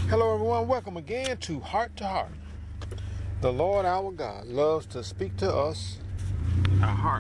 Hello everyone, welcome again to Heart to Heart. The Lord our God loves to speak to us, our heart.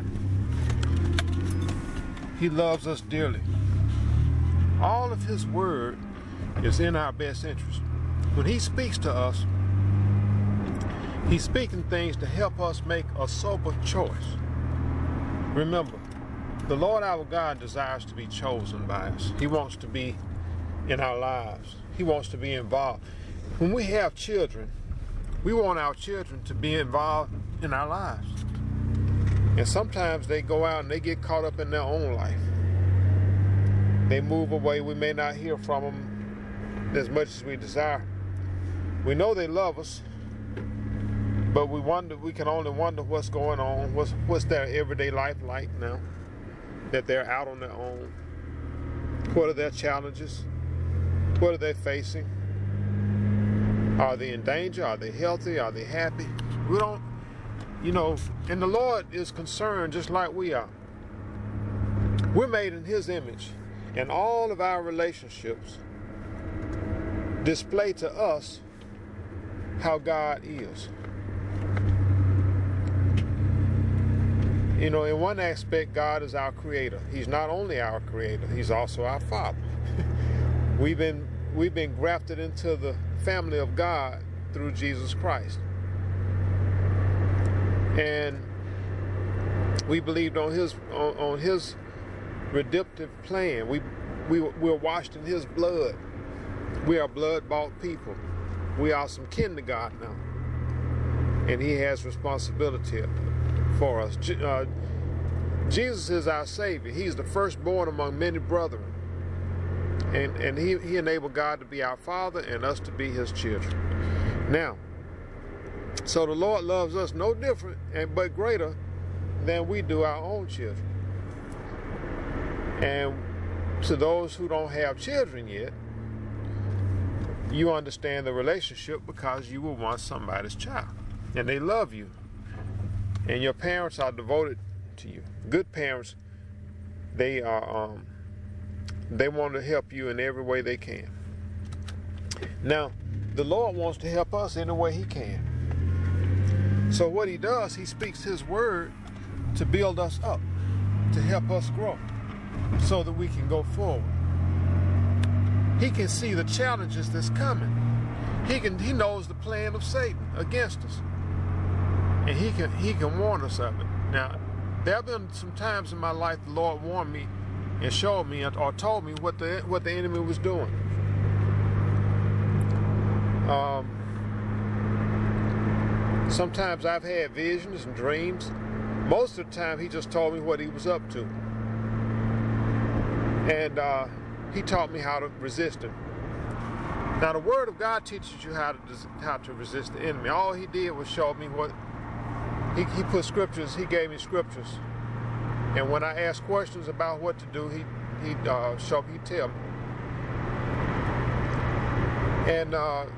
He loves us dearly. All of His word is in our best interest. When He speaks to us, He's speaking things to help us make a sober choice. Remember, the Lord our God desires to be chosen by us. He wants to be in our lives. He wants to be involved. When we have children, we want our children to be involved in our lives. And sometimes they go out and they get caught up in their own life. They move away. We may not hear from them as much as we desire. We know they love us, but we can only wonder what's going on, what's their everyday life like now that they're out on their own. What are their challenges? What are they facing? Are they in danger? Are they healthy? Are they happy? We don't, and the Lord is concerned just like we are. We're made in His image, and all of our relationships display to us how God is. In one aspect, God is our creator. He's not only our creator, He's also our Father. We've been grafted into the family of God through Jesus Christ. And we believed on His redemptive plan. We're washed in His blood. We are blood-bought people. We are some kin to God now. And He has responsibility for us. Jesus is our Savior. He's the firstborn among many brethren. And he enabled God to be our Father and us to be His children. Now, so the Lord loves us no different but greater than we do our own children. And to those who don't have children yet, you understand the relationship because you were once somebody's child. And they love you. And your parents are devoted to you. Good parents, they want to help you in every way they can. Now, the Lord wants to help us any way He can. So what He does, He speaks His word to build us up, to help us grow, so that we can go forward. He can see the challenges that's coming. He knows the plan of Satan against us. And he can warn us of it. Now, there have been some times in my life the Lord warned me and showed me or told me what the enemy was doing. Sometimes I've had visions and dreams. Most of the time He just told me what He was up to. And He taught me how to resist Him. Now the Word of God teaches you how to resist the enemy. All He did was show me what He put scriptures. He gave me scriptures. And when I asked questions about what to do, he'd tell me. And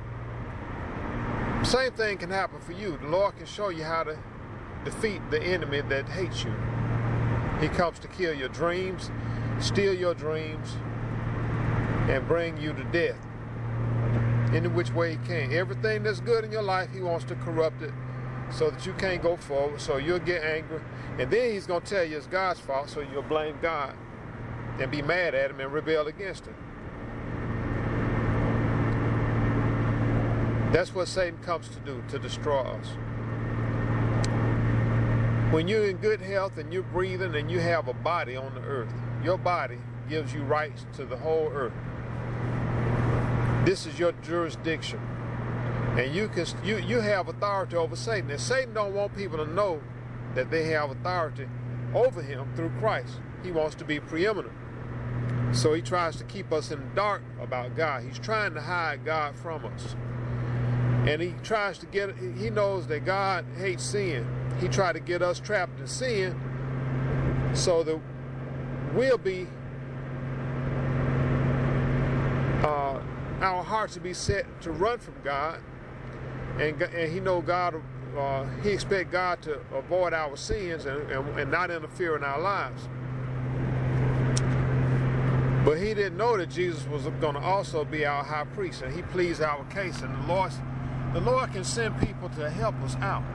same thing can happen for you. The Lord can show you how to defeat the enemy that hates you. He comes to kill your dreams, steal your dreams, and bring you to death. Any which way He can. Everything that's good in your life, He wants to corrupt it, so that you can't go forward, so you'll get angry. And then He's going to tell you it's God's fault, so you'll blame God and be mad at Him and rebel against Him. That's what Satan comes to do, to destroy us. When you're in good health and you're breathing and you have a body on the earth, your body gives you rights to the whole earth. This is your jurisdiction. And you have authority over Satan. And Satan don't want people to know that they have authority over him through Christ. He wants to be preeminent. So he tries to keep us in the dark about God. He's trying to hide God from us. And he knows that God hates sin. He tried to get us trapped in sin so that we'll be, our hearts will be set to run from God. And He knows God, He expects God to avoid our sins and not interfere in our lives. But he didn't know that Jesus was going to also be our high priest, and he pleads our case. And the Lord can send people to help us out.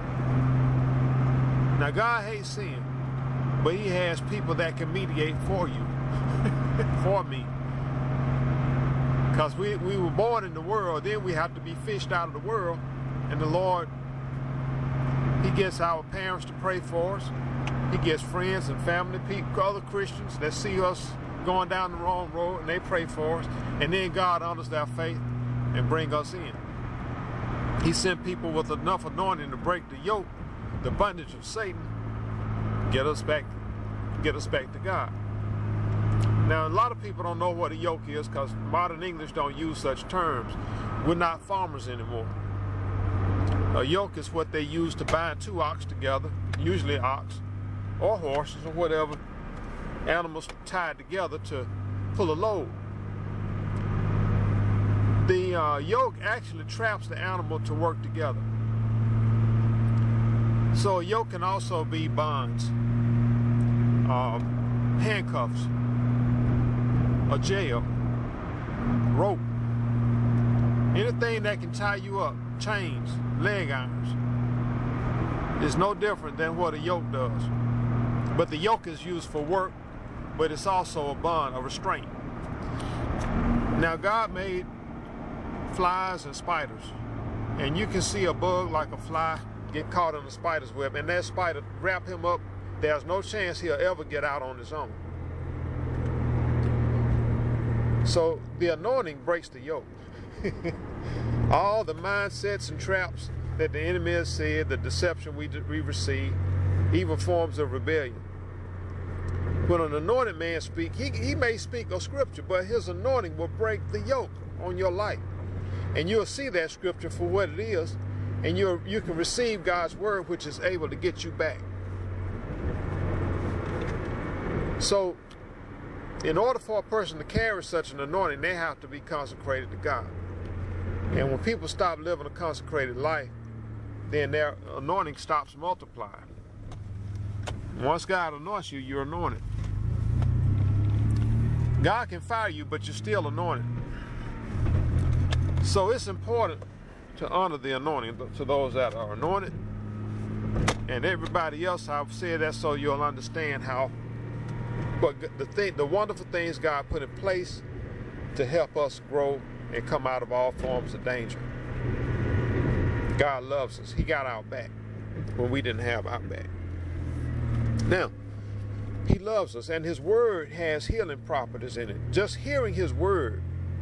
Now, God hates sin, but he has people that can mediate for you, for me. Because we were born in the world, then we have to be fished out of the world. And the Lord, he gets our parents to pray for us. He gets friends and family, people, other Christians that see us going down the wrong road, and they pray for us. And then God honors their faith and bring us in. He sent people with enough anointing to break the yoke, the bondage of Satan, get us back to God. Now, a lot of people don't know what a yoke is because modern English don't use such terms. We're not farmers anymore. A yoke is what they use to bind two ox together, usually ox or horses or whatever, animals tied together to pull a load. The yoke actually traps the animal to work together. So a yoke can also be bonds, handcuffs, a jail, rope, anything that can tie you up, chains, leg irons. It's no different than what a yoke does. But the yoke is used for work, but it's also a bond, a restraint. Now, God made flies and spiders, and you can see a bug like a fly get caught in a spider's web, and that spider wrap him up. There's no chance he'll ever get out on his own. So the anointing breaks the yoke. All the mindsets and traps that the enemy has said, the deception we receive, even forms of rebellion. When an anointed man speaks, he may speak a scripture, but his anointing will break the yoke on your life. And you'll see that scripture for what it is, and you can receive God's word, which is able to get you back. So, in order for a person to carry such an anointing, they have to be consecrated to God. And when people stop living a consecrated life, then their anointing stops multiplying. Once God anoints you, you're anointed. God can fire you, but you're still anointed. So it's important to honor the anointing to those that are anointed. And everybody else, I've said that so you'll understand how, but the wonderful things God put in place to help us grow and come out of all forms of danger. God loves us. He got our back when we didn't have our back. Now, he loves us, and his word has healing properties in it. Just hearing his word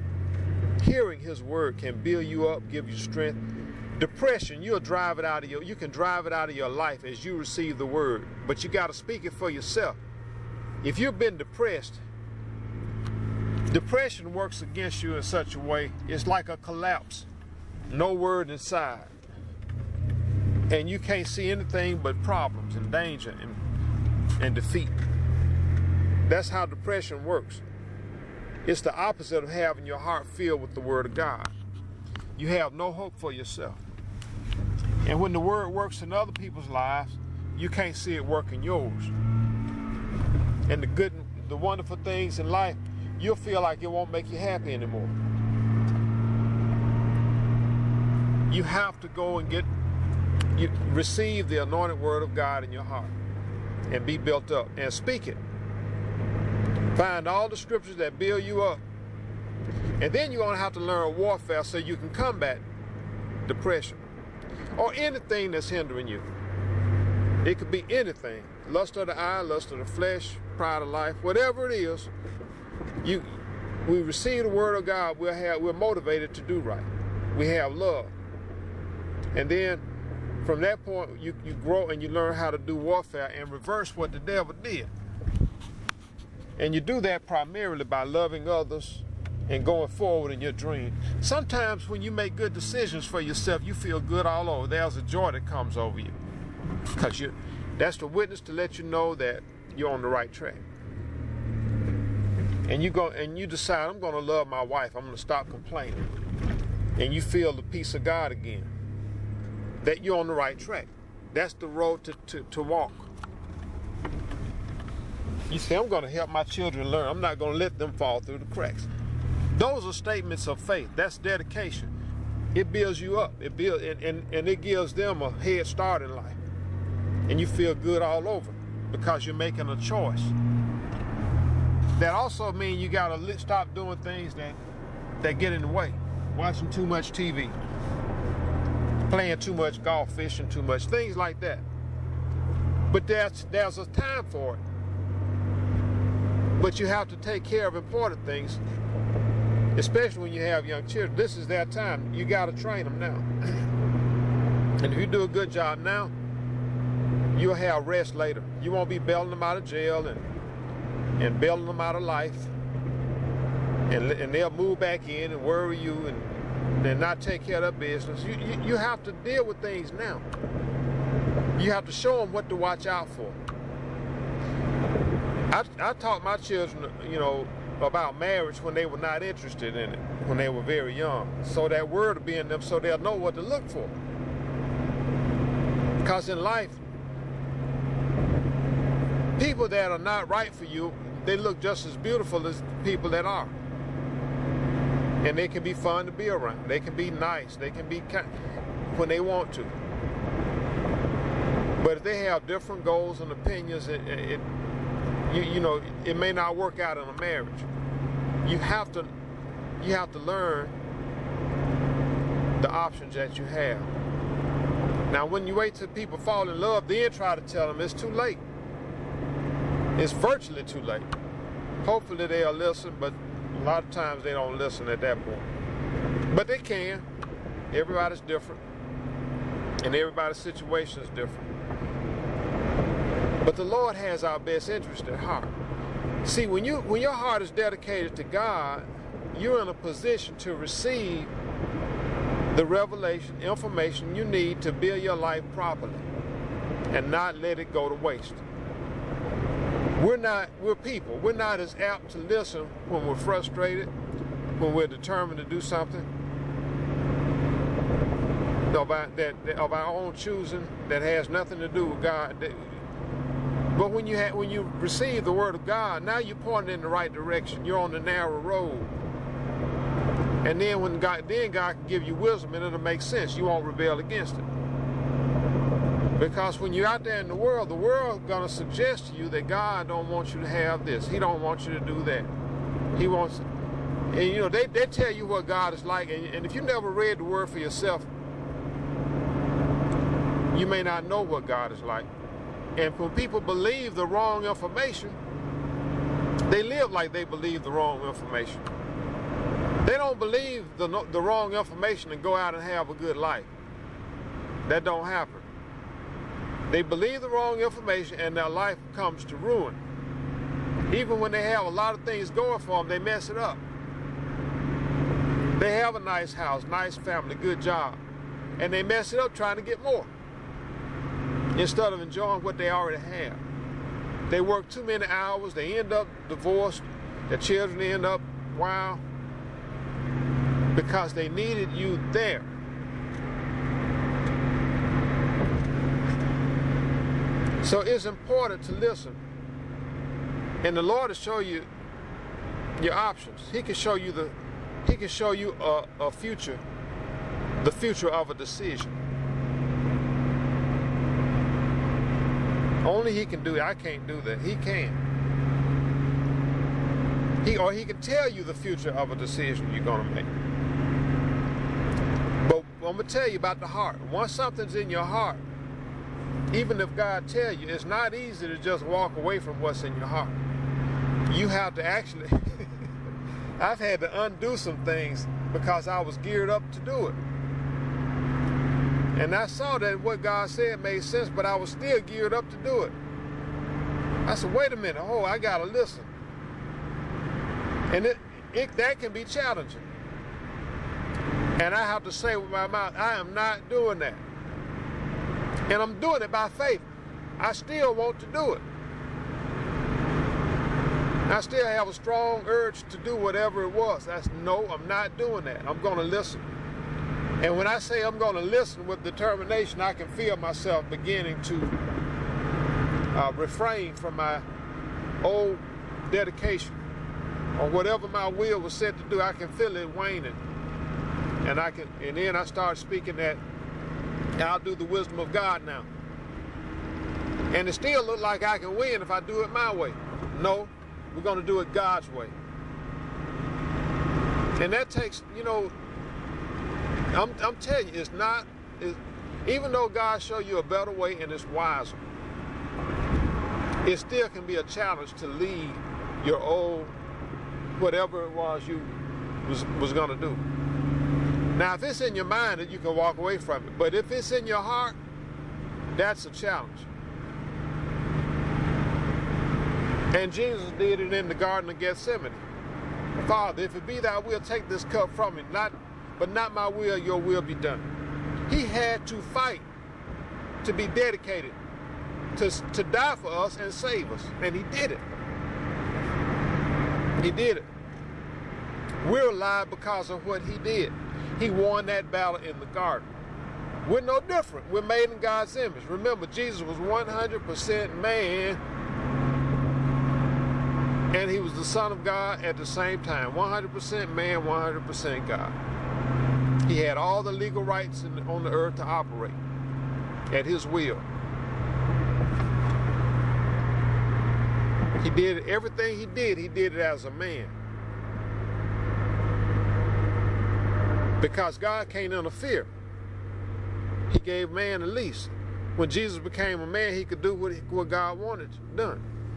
can build you up, give you strength. Depression, you can drive it out of your life as you receive the word, but you got to speak it for yourself. If you've been depressed, depression works against you in such a way, it's like a collapse, no word inside. And you can't see anything but problems and danger and defeat. That's how depression works. It's the opposite of having your heart filled with the word of God. You have no hope for yourself. And when the word works in other people's lives, you can't see it work in yours. And the wonderful things in life, you'll feel like it won't make you happy anymore. You have to go and receive the anointed word of God in your heart and be built up and speak it. Find all the scriptures that build you up. And then you're going to have to learn warfare so you can combat depression or anything that's hindering you. It could be anything. Lust of the eye, lust of the flesh, pride of life, whatever it is. We receive the word of God, we're motivated to do right. We have love. And then from that point, you grow and you learn how to do warfare and reverse what the devil did. And you do that primarily by loving others and going forward in your dream. Sometimes when you make good decisions for yourself, you feel good all over. There's a joy that comes over you. Because that's the witness to let you know that you're on the right track. And you decide, I'm going to love my wife. I'm going to stop complaining. And you feel the peace of God again. That you're on the right track. That's the road to walk. You say, I'm going to help my children learn. I'm not going to let them fall through the cracks. Those are statements of faith. That's dedication. It builds you up. It builds, and it gives them a head start in life. And you feel good all over because you're making a choice. That also means you got to stop doing things that get in the way. Watching too much TV, playing too much golf, fishing too much, things like that. But there's a time for it. But you have to take care of important things, especially when you have young children. This is their time. You got to train them now. And if you do a good job now, you'll have rest later. You won't be bailing them out of jail and bailing them out of life. And they'll move back in and worry you and not take care of their business. You have to deal with things now. You have to show them what to watch out for. I taught my children, about marriage when they were not interested in it, when they were very young. So that word will be in them so they'll know what to look for. Because in life, people that are not right for you, they look just as beautiful as people that are. And they can be fun to be around. They can be nice. They can be kind when they want to. But if they have different goals and opinions, it may not work out in a marriage. You have to learn the options that you have. Now, when you wait till people fall in love, then try to tell them it's too late. It's virtually too late. Hopefully they'll listen, but a lot of times they don't listen at that point. But they can. Everybody's different. And everybody's situation is different. But the Lord has our best interest at heart. See, when your heart is dedicated to God, you're in a position to receive the revelation, information you need to build your life properly and not let it go to waste. We're people. We're not as apt to listen when we're frustrated, when we're determined to do something of our own choosing that has nothing to do with God. But when you receive the word of God, now you're pointing in the right direction. You're on the narrow road. And then God can give you wisdom and it'll make sense. You won't rebel against it. Because when you're out there in the world gonna suggest to you that God don't want you to have this. He don't want you to do that. He wants, and they tell you what God is like, and if you never read the word for yourself, you may not know what God is like. And when people believe the wrong information, they live like they believe the wrong information. They don't believe the wrong information and go out and have a good life. That don't happen. They believe the wrong information and their life comes to ruin. Even when they have a lot of things going for them, they mess it up. They have a nice house, nice family, good job, and they mess it up trying to get more instead of enjoying what they already have. They work too many hours, they end up divorced, their children end up wild because they needed you there. So it's important to listen. And the Lord will show you your options. He can show you a future, the future of a decision. Only He can do it. I can't do that. He can. He can tell you the future of a decision you're going to make. But I'm going to tell you about the heart. Once something's in your heart, even if God tells you, it's not easy to just walk away from what's in your heart. You have to actually, I've had to undo some things because I was geared up to do it. And I saw that what God said made sense, but I was still geared up to do it. I said, wait a minute, I gotta listen. And that can be challenging. And I have to say with my mouth, I am not doing that. And I'm doing it by faith. I still want to do it. I still have a strong urge to do whatever it was. No, I'm not doing that. I'm going to listen. And when I say I'm going to listen with determination, I can feel myself beginning to refrain from my old dedication, or whatever my will was set to do, I can feel it waning. And then I start speaking that I'll do the wisdom of God now. And it still looks like I can win if I do it my way. No, we're going to do it God's way. And that takes, I'm telling you, even though God showed you a better way and it's wiser, it still can be a challenge to lead your old, whatever it was you was going to do. Now, if it's in your mind, then you can walk away from it. But if it's in your heart, that's a challenge. And Jesus did it in the Garden of Gethsemane. Father, if it be thy will, take this cup from me, but not my will, your will be done. He had to fight to be dedicated, to die for us and save us. And he did it. He did it. We're alive because of what he did. He won that battle in the garden. We're no different. We're made in God's image. Remember, Jesus was 100% man, and he was the Son of God at the same time. 100% man, 100% God. He had all the legal rights on the earth to operate at his will. He did everything he did it as a man. Because God can't interfere. He gave man a lease. When Jesus became a man, he could do what God wanted done.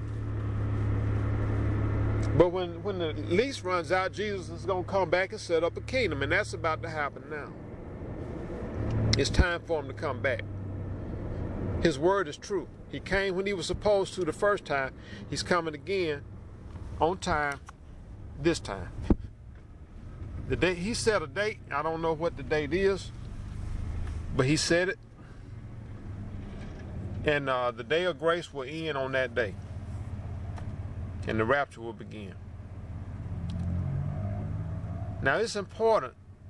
But when the lease runs out, Jesus is going to come back and set up a kingdom, and that's about to happen now. It's time for him to come back. His word is true. He came when he was supposed to the first time. He's coming again on time this time. The day he set a date, I don't know what the date is, but he said it. And the day of grace will end on that day. And the rapture will begin. Now it's important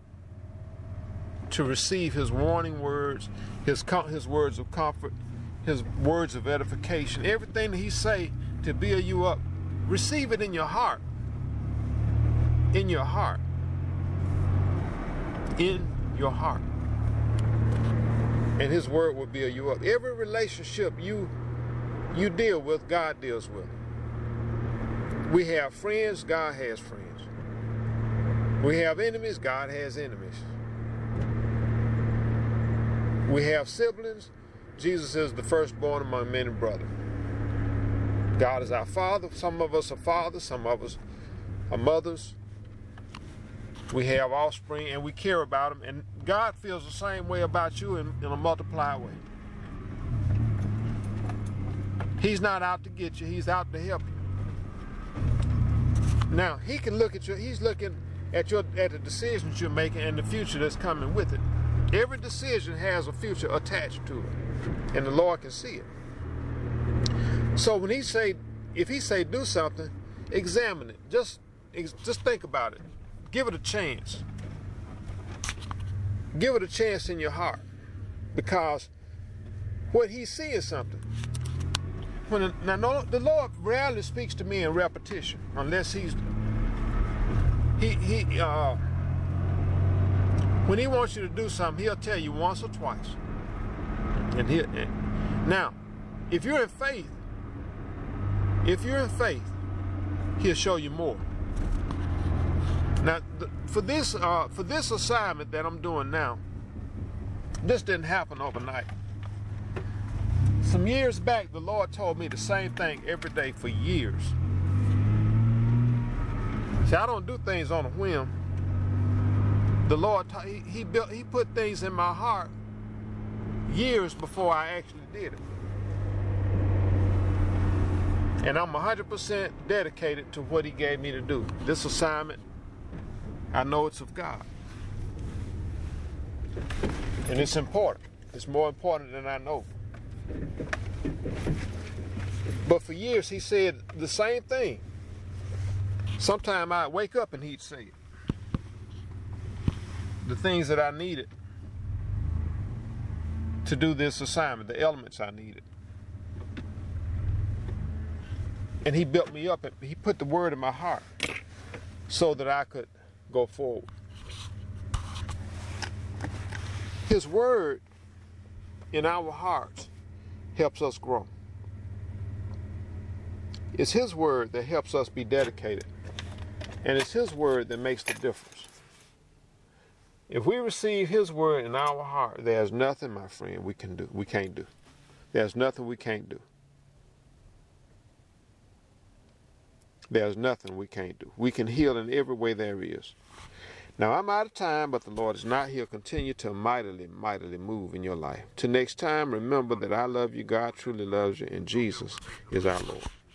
to receive his warning words, his words of comfort, his words of edification, everything that he say to build you up. Receive it in your heart. In your heart. In your heart. And his word will build you up. Every relationship you deal with, God deals with. We have friends, God has friends. We have enemies, God has enemies. We have siblings, Jesus is the firstborn among many brothers. God is our Father. Some of us are fathers, some of us are mothers. We have offspring and we care about them, and God feels the same way about you in a multiplied way. He's not out to get you, he's out to help you. Now, he can look at you, he's looking at the decisions you're making and the future that's coming with it. Every decision has a future attached to it, and the Lord can see it. So when if he say do something, examine it. Just think about it. Give it a chance. Give it a chance in your heart, because what he sees is something. Now, the Lord rarely speaks to me in repetition, unless when he wants you to do something, he'll tell you once or twice. Now, if you're in faith, he'll show you more. Now, for this assignment that I'm doing now, this didn't happen overnight. Some years back, the Lord told me the same thing every day for years. See, I don't do things on a whim. The Lord, he put things in my heart years before I actually did it. And I'm 100% dedicated to what he gave me to do. This assignment, I know it's of God. And it's important. It's more important than I know. But for years he said the same thing. Sometime I'd wake up and he'd say it. The things that I needed to do this assignment, the elements I needed. And he built me up. He put the word in my heart so that I could go forward. His word in our hearts helps us grow. It's his word that helps us be dedicated. And it's his word that makes the difference. If we receive his word in our heart, there's nothing, my friend, we can't do. There's nothing we can't do. There's nothing we can't do. We can heal in every way there is. Now, I'm out of time, but the Lord is not. He'll continue to mightily, mightily move in your life. Till next time, remember that I love you, God truly loves you, and Jesus is our Lord.